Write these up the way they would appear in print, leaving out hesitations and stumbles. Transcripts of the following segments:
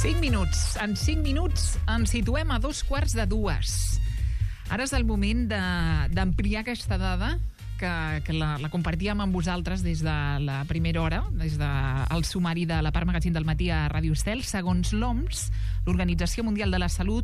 5 minuts. En 5 minuts ens situem a 2:15. Ara és el moment d'ampliar aquesta dada que la compartíem amb vosaltres des de la primera hora, des del sumari de la part magazín del matí a Ràdio Estel. Segons l'OMS, l'Organització Mundial de la Salut,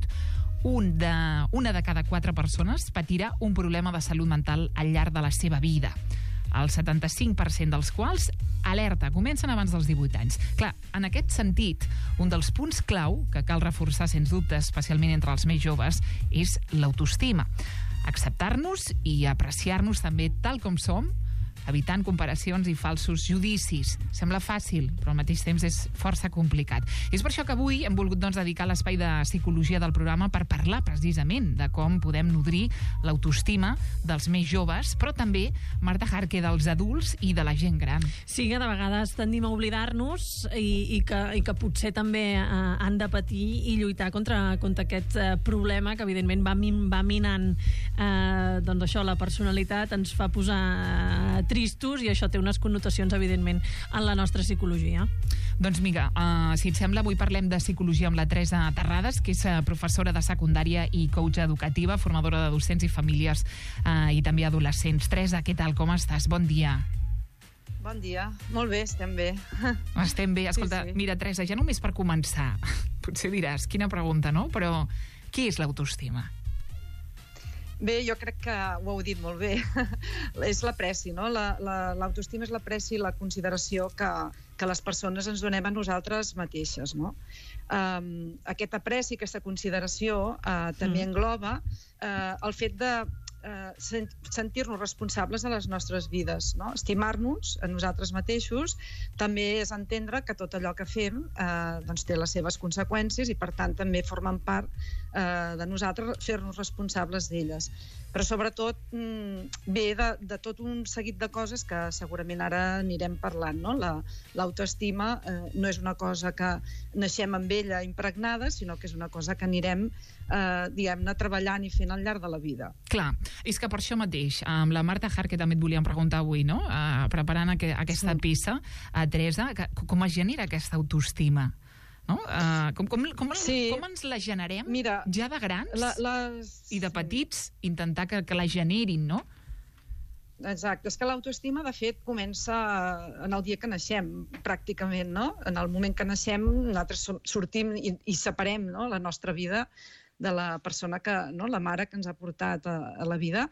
una de cada 4 persones patirà un problema de salut mental al llarg de la seva vida. El 75% dels quals, alerta, comencen abans dels 18 anys. Clar, en aquest sentit, un dels punts clau que cal reforçar, sens dubte, especialment entre els més joves, és l'autoestima. Acceptar-nos i apreciar-nos també tal com som, evitant comparacions i falsos judicis. Sembla fàcil, però al mateix temps és força complicat. És per això que avui hem volgut dedicar l'espai de psicologia del programa per parlar precisament de com podem nodrir l'autoestima dels més joves, però també, Marta Jarque, dels adults i de la gent gran. Sí, que de vegades tendim a oblidar-nos i que potser també han de patir i lluitar contra aquest problema que evidentment va minant doncs això, la personalitat, ens fa posar tristos i això té unes connotacions, evidentment, en la nostra psicologia. Doncs mira, si et sembla, avui parlem de psicologia amb la Teresa Terrades, que és professora de secundària i coach educativa, formadora de docents i famílies i també adolescents. Teresa, què tal? Com estàs? Bon dia. Bon dia. Molt bé, estem bé. Estem bé. Escolta, sí. Mira, Teresa, ja només per començar, potser diràs, quina pregunta, no? Però què és l'autoestima? Bé, jo crec que ho heu dit molt bé. És l'apreci, no? L'autoestima és l'apreci i la consideració que les persones ens donem a nosaltres mateixes, no? Aquest apreci, aquesta consideració també engloba el fet de sentir-nos responsables de les nostres vides, no? Estimar-nos a nosaltres mateixos també és entendre que tot allò que fem doncs té les seves conseqüències i per tant també formen part de nosaltres fer-nos responsables d'elles, però sobretot ve de tot un seguit de coses que segurament ara anirem parlant, no? L'autoestima no és una cosa que naixem amb ella impregnada, sinó que és una cosa que anirem diguem-ne treballant i fent al llarg de la vida. Clar, és que per això mateix, amb la Marta Jarque també et volíem preguntar avui, no? Preparant aquesta peça, Teresa, com es genera aquesta autoestima? No? Com ens la generem? Mira, ja de grans i de petits, intentar que la generin, no? Exacte, és que l'autoestima de fet comença en el dia que naixem pràcticament, no? En el moment que naixem nosaltres sortim i separem, no? La nostra vida de la persona la mare que ens ha portat a la vida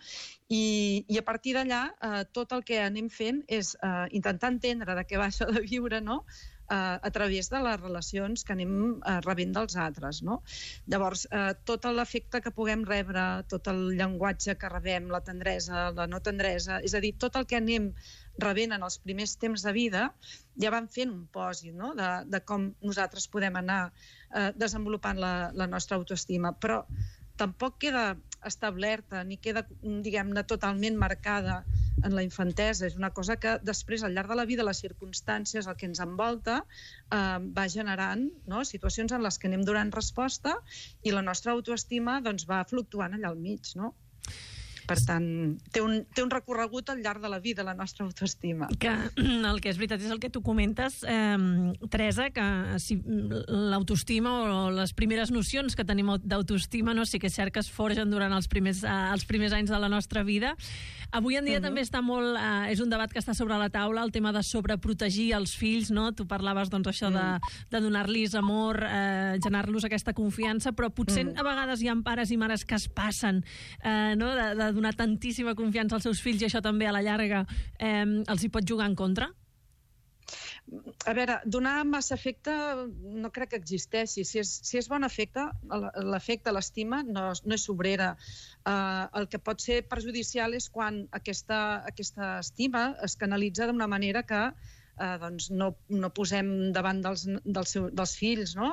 i a partir d'allà tot el que anem fent és intentar entendre de què va això de viure, no? A través de les relacions que anem rebent dels altres, no? Llavors, tot l'afecte que puguem rebre, tot el llenguatge que rebem, la tendresa, la no tendresa, és a dir, tot el que anem rebent en els primers temps de vida, ja van fent un pòsit, no? De com nosaltres podem anar desenvolupant la nostra autoestima, però tampoc queda establerta ni queda, diguem-ne, totalment marcada en la infantesa. És una cosa que després, al llarg de la vida, les circumstàncies, el que ens envolta, va generant, no? Situacions en les que anem donant resposta i la nostra autoestima doncs, va fluctuant allà al mig, no? Per tant, té un recorregut al llarg de la vida, la nostra autoestima. Que el que és veritat és el que tu comentes, Teresa, que si l'autoestima o les primeres nocions que tenim d'autoestima, no? Sí que és cert que es forgen durant els primers anys de la nostra vida. Avui en dia també està molt... és un debat que està sobre la taula, el tema de sobreprotegir els fills, no? Tu parlaves, doncs, això de donar-los amor, generar-los aquesta confiança, però potser a vegades hi ha pares i mares que es passen, no? De donar tantíssima confiança als seus fills i això també a la llarga els hi pot jugar en contra? A veure, donar massa afecte no crec que existeixi. Si és bon afecte, l'afecte, l'estima no és sobrera. El que pot ser perjudicial és quan aquesta estima es canalitza d'una manera que doncs no posem davant dels fills, no?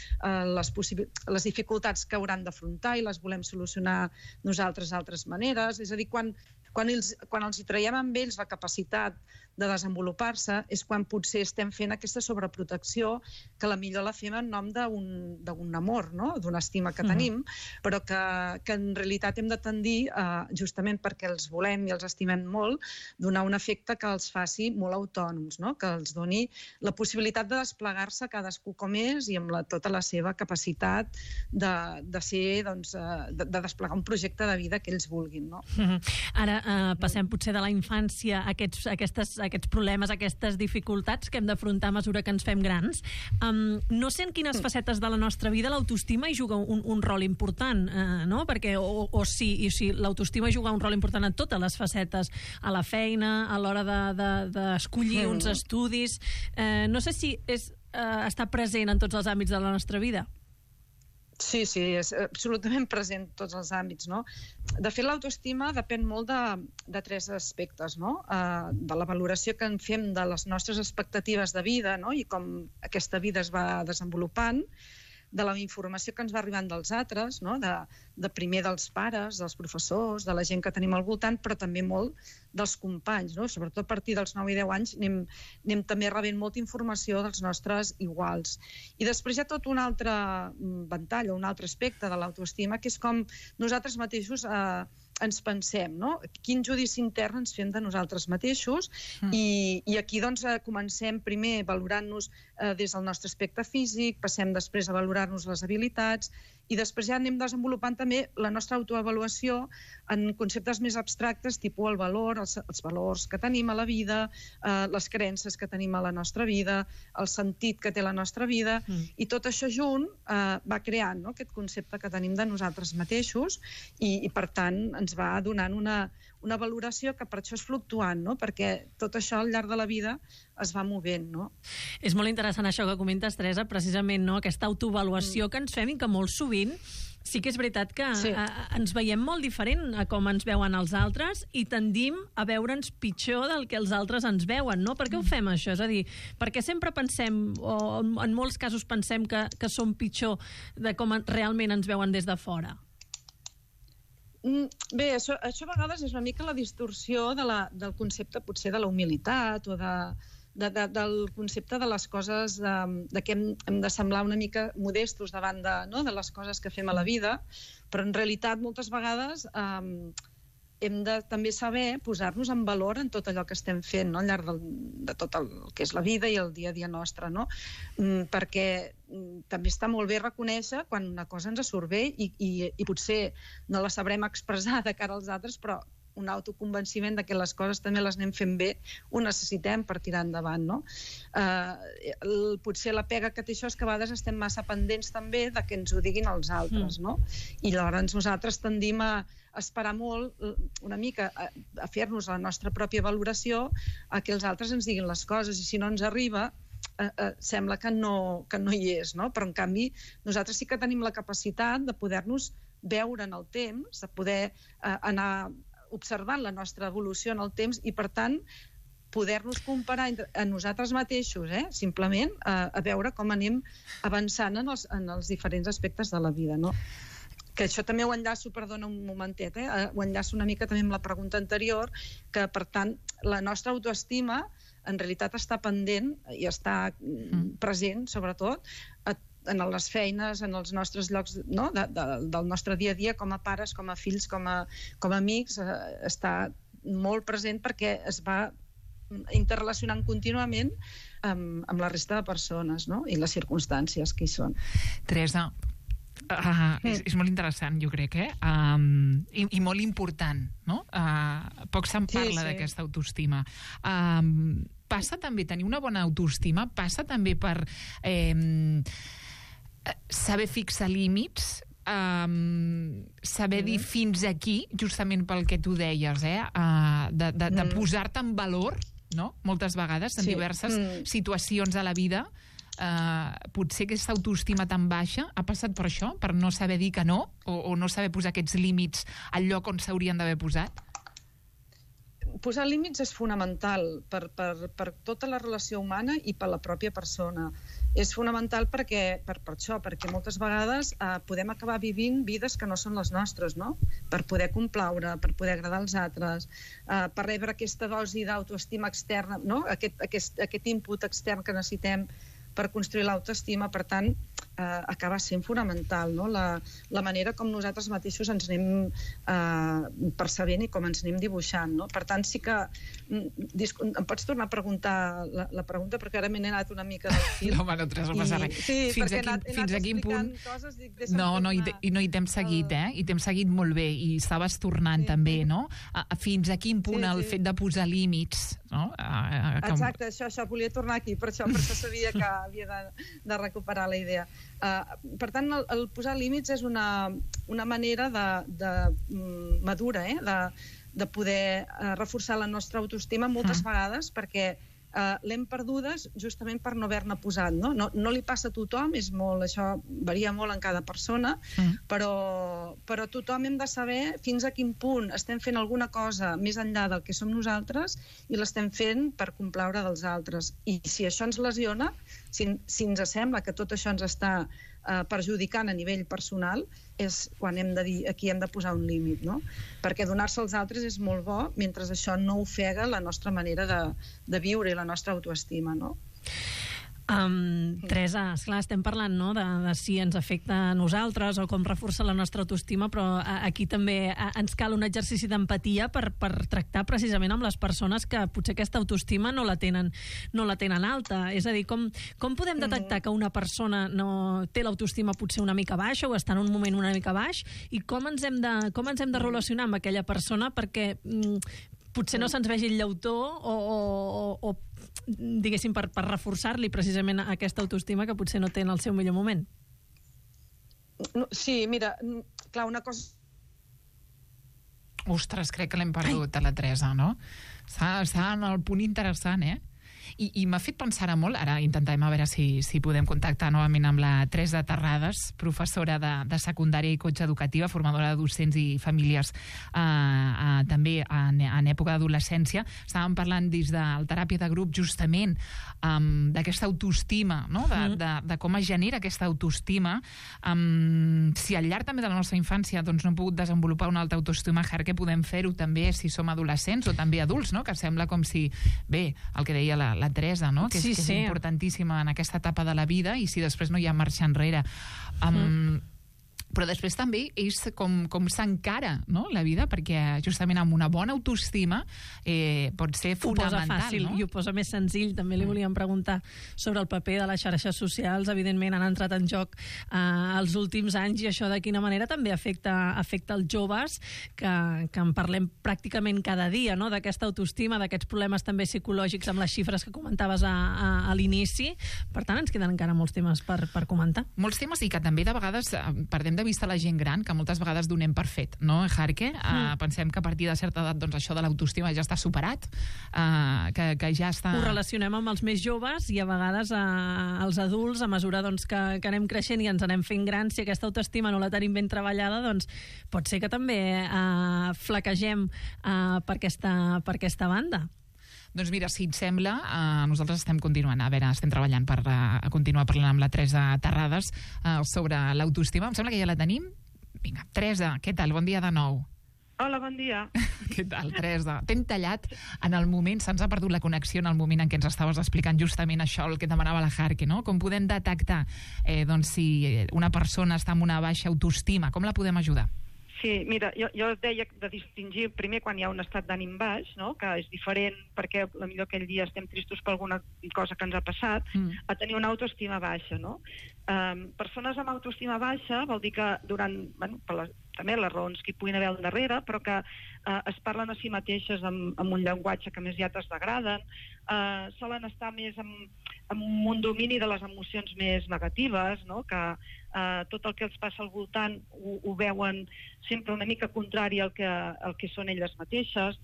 Les dificultats que hauran d'afrontar i les volem solucionar nosaltres d'altres maneres. És a dir, quan els hi traiem amb ells la capacitat de desenvolupar-se, és quan potser estem fent aquesta sobreprotecció, que a la millor la fem en nom d'un amor, no? D'una estima que tenim, però que en realitat hem de tendir, justament perquè els volem i els estimem molt, donar un efecte que els faci molt autònoms, no? Que els doni la possibilitat de desplegar-se cadascú com és i amb tota la seva capacitat de ser, doncs, de desplegar un projecte de vida que ells vulguin, no? Ara passem potser de la infància a aquests problemes, a aquestes dificultats que hem d'afrontar a mesura que ens fem grans. No sé en quines facetes de la nostra vida l'autoestima hi juga un rol important, no? Perquè, o si l'autoestima juga un rol important en totes les facetes, a la feina, a l'hora d'escollir uns estudis. No sé si està present en tots els àmbits de la nostra vida. Sí, és absolutament present en tots els àmbits, no? De fet, l'autoestima depèn molt de tres aspectes, no? De la valoració que en fem de les nostres expectatives de vida, no? I com aquesta vida es va desenvolupant, de la informació que ens va arribant dels altres, no? De primer dels pares, dels professors, de la gent que tenim al voltant, però també molt dels companys, no? Sobretot a partir dels 9 i 10 anys anem també rebent molta informació dels nostres iguals. I després hi ha tot un altre ventall o un altre aspecte de l'autoestima, que és com nosaltres mateixos ens pensem, no? Quin judici intern ens fem de nosaltres mateixos i aquí doncs comencem primer valorant-nos des del nostre aspecte físic, passem després a valorar-nos les habilitats i després ja anem desenvolupant també la nostra autoavaluació en conceptes més abstractes, tipus el valor, els valors que tenim a la vida, les creences que tenim a la nostra vida, el sentit que té la nostra vida, i tot això junt va creant, no? Aquest concepte que tenim de nosaltres mateixos i per tant ens va donant una valoració que per això és fluctuant, no? Perquè tot això al llarg de la vida es va movent, no? És molt interessant això que comentes, Teresa, precisament, no? Aquesta autoavaluació que ens fem i que molt sovint sí que és veritat que ens veiem molt diferent a com ens veuen els altres i tendim a veure'ns pitjor del que els altres ens veuen, no? Per què ho fem, això? És a dir, perquè sempre pensem, o en molts casos pensem que som pitjor de com realment ens veuen des de fora? Bé, això a vegades és una mica la distorsió del concepte potser de la humilitat o del concepte de les coses, de que hem de semblar una mica modestos davant de les coses que fem a la vida, però en realitat moltes vegades hem de també saber posar-nos en valor en tot allò que estem fent, no? Al llarg de tot el que és la vida i el dia a dia nostre, no? Perquè també està molt bé reconèixer quan una cosa ens surt bé i potser no la sabrem expressar de cara als altres, però un autoconvenciment de que les coses també les anem fent bé ho necessitem per tirar endavant, no? Potser la pega que té això és que a vegades estem massa pendents també de que ens ho diguin els altres, no? I llavors nosaltres tendim a esperar molt, una mica, a fer-nos la nostra pròpia valoració, a que els altres ens diguin les coses, i si no ens arriba sembla que no hi és, no? Però en canvi nosaltres sí que tenim la capacitat de poder-nos veure en el temps, de poder anar observant la nostra evolució en el temps i, per tant, poder-nos comparar a nosaltres mateixos, simplement a veure com anem avançant en els diferents aspectes de la vida, no? Que això també ho enllaço, perdona un momentet, ho enllaço una mica també amb la pregunta anterior, que, per tant, la nostra autoestima en realitat està pendent i està present, sobretot, en les feines, en els nostres llocs, no? Del nostre dia a dia, com a pares, com a fills, com a amics, està molt present perquè es va interrelacionant contínuament amb la resta de persones, no? I les circumstàncies que hi són. Teresa, és molt interessant, jo crec, i molt important, no? Poc se'n parla d'aquesta autoestima. Passa també, tenir una bona autoestima, passa també per saber fixar límits, saber dir fins aquí, justament pel que tu deies, de posar-te en valor, no? Moltes vegades, en diverses situacions a la vida, potser aquesta autoestima tan baixa ha passat per això, per no saber dir que no, o no saber posar aquests límits al lloc on s'haurien d'haver posat? posar límits és fonamental per tota la relació humana i per la pròpia persona. És fonamental per això, perquè moltes vegades podem acabar vivint vides que no són les nostres, no? Per poder complaure, per poder agradar als altres, per rebre aquesta dosi d'autoestima externa, no? Aquest input extern que necessitem per construir l'autoestima. Per tant, acaba sent fonamental, no? La manera com nosaltres mateixos ens anem percebent i com ens anem dibuixant, no? Per tant, sí que... Em pots tornar a preguntar la pregunta, perquè ara m'he anat una mica del fil. No, no passa res. Sí, perquè he anat explicant coses... No, i t'hem seguit, I t'hem seguit molt bé, i estaves tornant també, no? Fins a quin punt el fet de posar límits, no? Exacte, això, volia tornar aquí, per això sabia que havia de recuperar la idea. Per tant, el posar límits és una manera madura, de poder reforçar la nostra autoestima moltes vegades, perquè l'hem perdudes justament per no haver-ne posat, no? No li passa a tothom, això varia molt en cada persona, però tothom hem de saber fins a quin punt estem fent alguna cosa més enllà del que som nosaltres i l'estem fent per complaure dels altres. I si això ens lesiona, si ens sembla que tot això ens està perjudicant a nivell personal, és quan hem de dir aquí hem de posar un límit, no? Perquè donar-se als altres és molt bo mentre això no ofega la nostra manera de viure i la nostra autoestima, no? Teresa, esclar, estem parlant, no?, de si ens afecta a nosaltres o com reforça la nostra autoestima, però aquí també ens cal un exercici d'empatia per tractar precisament amb les persones que potser aquesta autoestima no la tenen alta. És a dir, com podem detectar que una persona no té l'autoestima potser una mica baixa o està en un moment una mica baix, i com ens hem de relacionar amb aquella persona perquè potser no se'ns vegi el llautó o diguéssim, per reforçar-li precisament aquesta autoestima que potser no té en el seu millor moment? Sí, mira, clar, una cosa... Ostres, crec que l'hem perdut, a la Teresa, no? Està en el punt interessant, I m'ha fet pensar molt, ara intentarem a veure si podem contactar novament amb la Teresa Terrades, professora de secundària i coach educativa, formadora de docents i famílies també en època d'adolescència. Estàvem parlant des del teràpia de grup justament d'aquesta autoestima, no? De com es genera aquesta autoestima. Si al llarg també de la nostra infància no hem pogut desenvolupar una alta autoestima, què podem fer-ho també si som adolescents o també adults, no? Que sembla com si, bé, el que deia la Teresa, no? Que és importantíssima en aquesta etapa de la vida, i si després no hi ha marxa enrere. Però després també és com s'encara, no?, la vida, perquè justament amb una bona autoestima pot ser fonamental. Ho posa fàcil, no? I ho posa més senzill. També li volíem preguntar sobre el paper de les xarxes socials. Evidentment han entrat en joc els últims anys, i això de quina manera també afecta els joves, que en parlem pràcticament cada dia, no?, d'aquesta autoestima, d'aquests problemes també psicològics amb les xifres que comentaves a l'inici. Per tant, ens queden encara molts temes per comentar. Molts temes, i que també de vegades perdem de vista la gent gran, que moltes vegades donem per fet, no, Jarque? Pensem que a partir de certa edat, doncs, això de l'autoestima ja està superat, que ja està... Ho relacionem amb els més joves, i a vegades els adults, a mesura que anem creixent i ens anem fent grans, si aquesta autoestima no la tenim ben treballada, doncs pot ser que també flaquegem per aquesta banda. Doncs mira, si et sembla, nosaltres estem continuant, estem treballant per continuar parlant amb la Teresa Terrades sobre l'autoestima. Em sembla que ja la tenim. Vinga, Teresa, què tal? Bon dia de nou. Hola, bon dia. Què tal, Teresa? T'hem tallat en el moment, se'ns ha perdut la connexió en el moment en què ens estaves explicant justament això, el que demanava la Jarque, no? Com podem detectar si una persona està amb una baixa autoestima, com la podem ajudar? Sí, mira, jo deia de distingir primer quan hi ha un estat d'ànim baix, no?, que és diferent perquè potser aquell dia estem tristos per alguna cosa que ens ha passat, a tenir una autoestima baixa, no? Persones amb autoestima baixa vol dir que també les raons que hi puguin haver al darrere, però que es parlen a si mateixes amb un llenguatge que més ja desagraden, solen estar més amb un domini de les emocions més negatives, no?, que tot el que els passa al voltant ho veuen sempre una mica contrari al que són elles mateixes.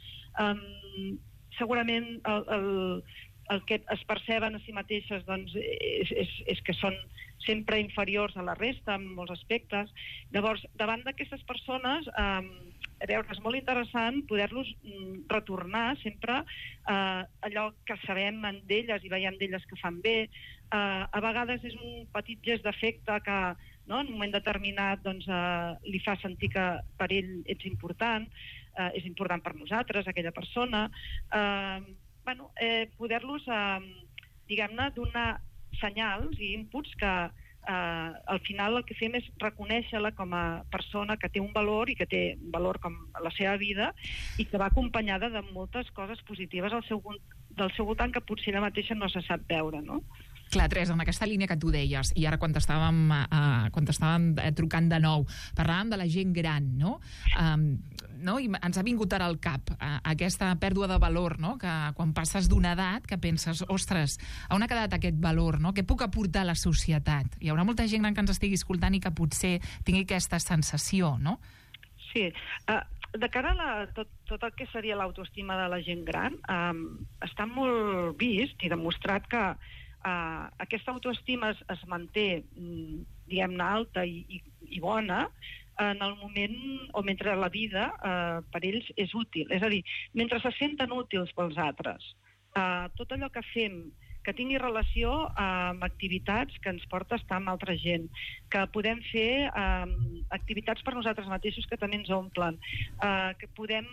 Segurament el que es perceben a si mateixes doncs, és que són sempre inferiors a la resta en molts aspectes. Llavors, davant d'aquestes persones a veure, és molt interessant poder-los retornar sempre allò que sabem d'elles i veiem d'elles que fan bé. A vegades és un petit gest d'afecte que, no, en un moment determinat doncs, li fa sentir que per ell ets important, és important per nosaltres, aquella persona. Poder-los, diguem-ne, donar senyals i inputs que al final el que fem és reconèixer-la com a persona que té un valor i que té un valor com la seva vida i que va acompanyada de moltes coses positives del seu voltant que potser ella mateixa no se sap veure, no? Clar, Teresa, en aquesta línia que tu deies, i ara quan t'estàvem trucant de nou, parlàvem de la gent gran, no? I ens ha vingut ara al cap aquesta pèrdua de valor, no? Que quan passes d'una edat que penses, ostres, on ha quedat aquest valor, no? Què puc aportar a la societat? Hi haurà molta gent gran que ens estigui escoltant i que potser tingui aquesta sensació, no? Sí, de cara a tot el que seria l'autoestima de la gent gran, està molt vist i demostrat que aquesta autoestima es manté, diguem-ne, alta i bona en el moment o mentre la vida per ells és útil. És a dir, mentre se senten útils pels altres. Tot allò que fem que tingui relació amb activitats que ens porta a estar amb altra gent, que podem fer activitats per nosaltres mateixos que també ens omplen, que podem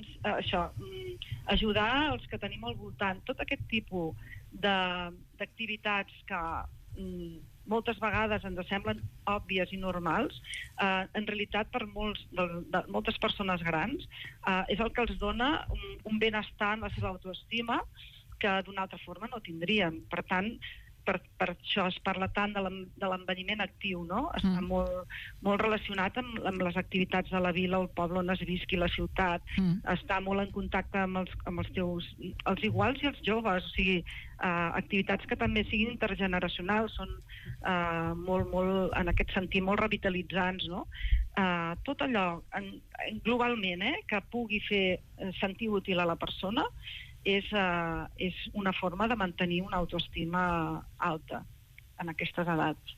ajudar els que tenim al voltant. Tot aquest tipus d'activitats que moltes vegades ens semblen òbvies i normals, en realitat per moltes persones grans és el que els dona un benestar en la seva autoestima que d'una altra forma no tindrien. Per tant, per això es parla tant de l'envelliment actiu, no? Està molt relacionat amb les activitats de la vila o el poble on es visqui, la ciutat. Està molt en contacte amb els iguals i els joves, o sigui, activitats que també siguin intergeneracionals, són molt, en aquest sentit, molt revitalitzants, no? Tot allò, globalment, que pugui fer sentir útil a la persona, és una forma de mantenir una autoestima alta en aquestes edats.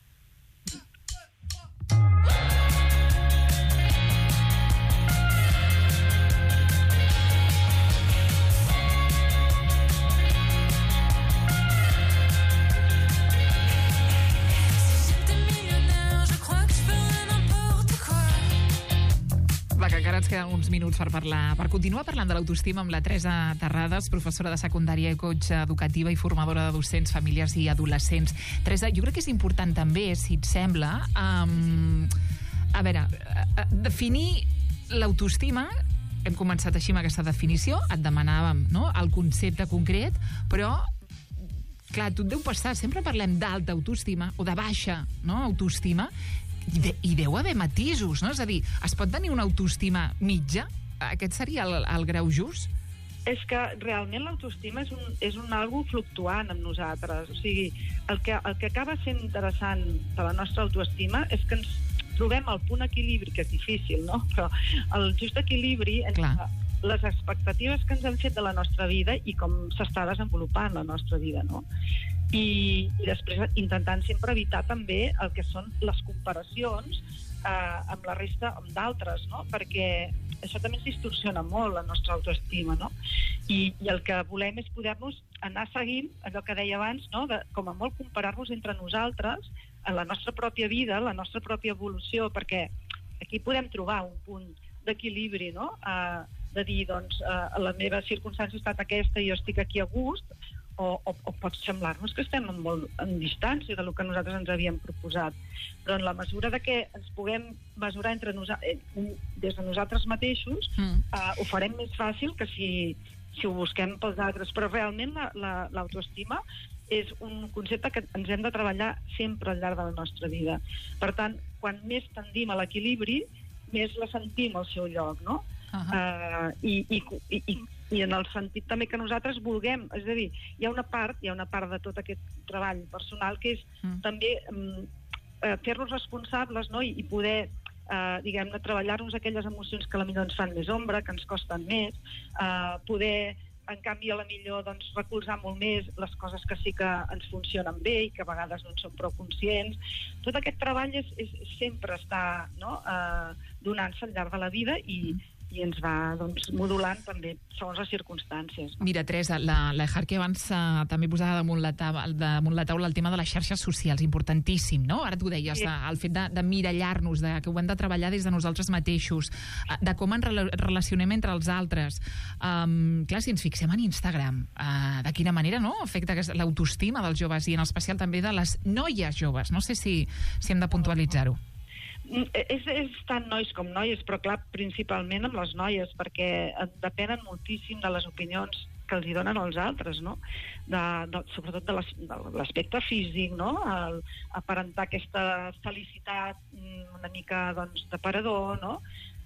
Que encara ens queden uns minuts per continuar parlant de l'autoestima amb la Teresa Terrades, professora de secundària i coach educativa i formadora de docents, famílies i adolescents. Teresa, jo crec que és important també, si et sembla, definir l'autoestima. Hem començat així amb aquesta definició, et demanàvem, no?, el concepte concret, però clar, tu et deu passar, sempre parlem d'alta autoestima o de baixa, no?, autoestima, i deu haver matisos, no? És a dir, es pot tenir una autoestima mitja? Aquest seria el grau just? És que realment l'autoestima és un algo fluctuant amb nosaltres. O sigui, el que acaba sent interessant de la nostra autoestima és que ens trobem al punt equilibri, que és difícil, no? Però el just equilibri entre les expectatives que ens hem fet de la nostra vida i com s'està desenvolupant la nostra vida, no? I després intentant sempre evitar també el que són les comparacions amb la resta, amb d'altres, no? Perquè això també ens distorsiona molt la nostra autoestima, no? I el que volem és poder-nos anar seguint allò que deia abans, no? Com a molt comparar-nos entre nosaltres en la nostra pròpia vida, la nostra pròpia evolució, perquè aquí podem trobar un punt d'equilibri, no? De dir, doncs, la meva circumstància ha estat aquesta i jo estic aquí a gust, o pot semblar-nos que estem molt en distància del que nosaltres ens havíem proposat. Però en la mesura de que ens puguem mesurar des de nosaltres mateixos, ho farem més fàcil que si ho busquem pels altres. Però realment l'autoestima és un concepte que ens hem de treballar sempre al llarg de la nostra vida. Per tant, quan més tendim a l'equilibri, més la sentim al seu lloc, no? I en el sentit també que nosaltres vulguem, és a dir, hi ha una part de tot aquest treball personal que és també fer-nos responsables, no? I poder, diguem-ne, treballar-nos aquelles emocions que potser ens fan més ombra, que ens costen més, poder en canvi, a la millor doncs, recolzar molt més les coses que sí que ens funcionen bé i que a vegades no en som prou conscients. Tot aquest treball sempre està, no? Donant-se al llarg de la vida i ens va doncs, modulant també segons les circumstàncies. No? Mira, Teresa, la Ejarque abans també posava damunt la taula el tema de les xarxes socials, importantíssim, no? Ara tu deies, el fet de mirallar-nos, que ho hem de treballar des de nosaltres mateixos, de com ens relacionem entre els altres. Clar, si ens fixem en Instagram, de quina manera afecta l'autoestima dels joves i en especial també de les noies joves. No sé si hem de puntualitzar-ho. És tant nois com noies, però clar, principalment amb les noies, perquè depenen moltíssim de les opinions que els hi donen els altres, no? Sobretot de l'aspecte físic, no? Aparentar aquesta felicitat una mica doncs, d'aparador, no?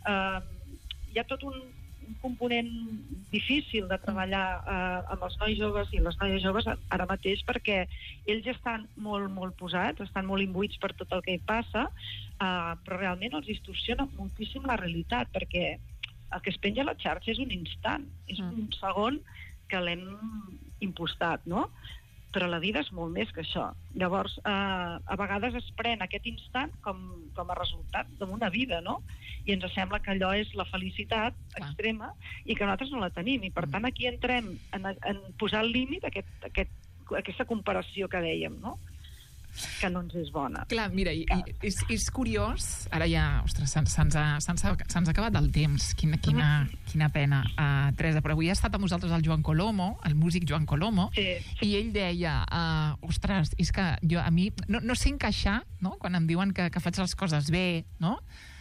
Hi ha tot un component difícil de treballar amb els nois joves i les noies joves ara mateix, perquè ells estan molt, molt posats, estan molt imbuïts per tot el que hi passa, però realment els distorsiona moltíssim la realitat, perquè el que es penja a la xarxa és un instant, és un segon que l'hem impostat, no? Però la vida és molt més que això. Llavors, a vegades es pren aquest instant com a resultat d'una vida, no? I ens sembla que allò és la felicitat extrema i que nosaltres no la tenim. I, per tant, aquí entrem en posar al límit aquesta comparació que dèiem, no? Que no ens és bona. Clar, mira, és curiós, ara ja, ostres, se'ns ha acabat el temps, quina pena, Teresa, però avui ha estat amb nosaltres el Joan Colomo, el músic Joan Colomo, i ell deia, ostres, és que a mi no sé encaixar, no?, quan em diuen que faig les coses bé, no?,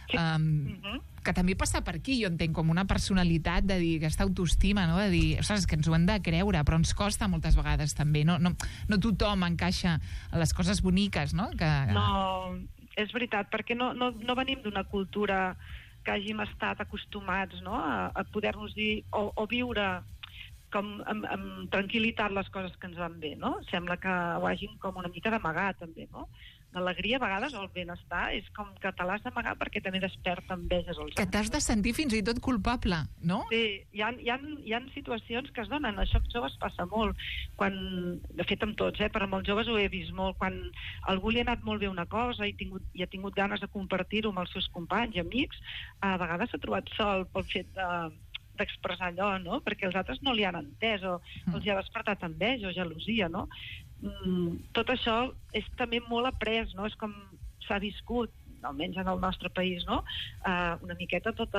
que també passa per aquí, jo entenc, com una personalitat de dir, aquesta autoestima, no?, de dir, ostres, que ens ho hem de creure, però ens costa moltes vegades també, no tothom encaixa a les coses boniques, no? No, és veritat, perquè no venim d'una cultura que hàgim estat acostumats, no?, a poder-nos dir, o viure com amb tranquil·litat les coses que ens van bé, no? Sembla que ho hàgim com una mica d'amagar, també, no? L'alegria, a vegades, o el benestar, és com que te l'has d'amagar perquè també desperta enveges als altres. Que t'has de sentir fins i tot culpable, no? Sí, hi ha situacions que es donen. Això amb joves passa molt. De fet, amb tots, però amb els joves ho he vist molt. Quan algú li ha anat molt bé una cosa i ha tingut ganes de compartir-ho amb els seus companys i amics, a vegades s'ha trobat sol pel fet d'expressar allò, no? Perquè els altres no li han entès o els hi ha despertat enveja o gelosia, no? Tot això és també molt après, no? És com s'ha viscut, almenys en el nostre país, no? Una miqueta tot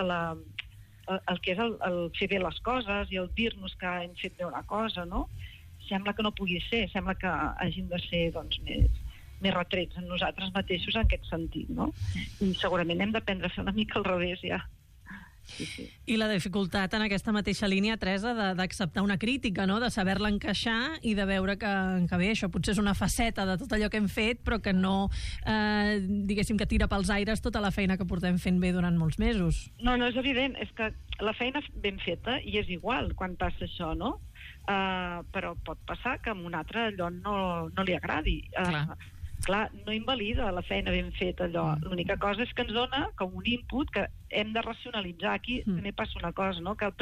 el que és el fer bé les coses i el dir-nos que hem fet bé una cosa, no? Sembla que no pugui ser, sembla que hagin de ser doncs, més retrets en nosaltres mateixos en aquest sentit, no? I segurament hem d'aprendre a fer una mica al revés, ja. Sí. I la dificultat en aquesta mateixa línia, Teresa, d'acceptar una crítica, no?, de saber-la encaixar i de veure que bé, això potser és una faceta de tot allò que hem fet, però que no, diguéssim, que tira pels aires tota la feina que portem fent bé durant molts mesos. No, és evident, és que la feina ben feta i és igual quan passa això, no? Però pot passar que a un altre allò no li agradi. Clar, no invalida la feina ben feta, allò. L'única cosa és que ens dona com un input que hem de racionalitzar. Aquí també passa una cosa, no?, que el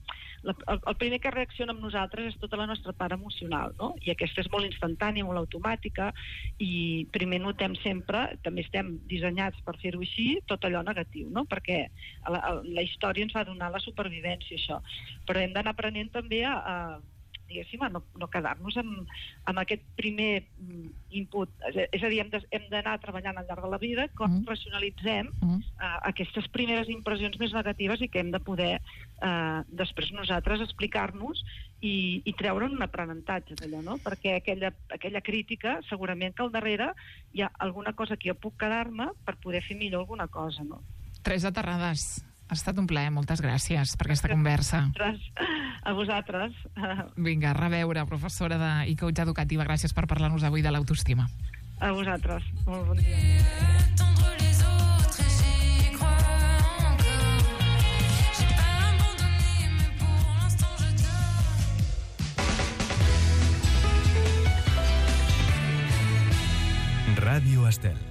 primer que reacciona amb nosaltres és tota la nostra part emocional, no? I aquesta és molt instantània, molt automàtica, i primer notem sempre, també estem dissenyats per fer-ho així, tot allò negatiu, no? Perquè la història ens va donar la supervivència, això. Però hem d'anar aprenent també diguéssim, a no quedar-nos amb aquest primer input. És a dir, hem d'anar treballant al llarg de la vida com racionalitzem aquestes primeres impressions més negatives i que hem de poder després nosaltres explicar-nos i treure'n un aprenentatge d'allò, no? Perquè aquella crítica, segurament que al darrere hi ha alguna cosa que jo puc quedar-me per poder fer millor alguna cosa, no? Teresa Terrades, ha estat un plaer, moltes gràcies per aquesta conversa. A vosaltres. Vinga, a reveure, professora i coach educativa. Gràcies per parlar-nos avui de l'autoestima. A vosaltres. Molt bon dia. Ràdio Estel.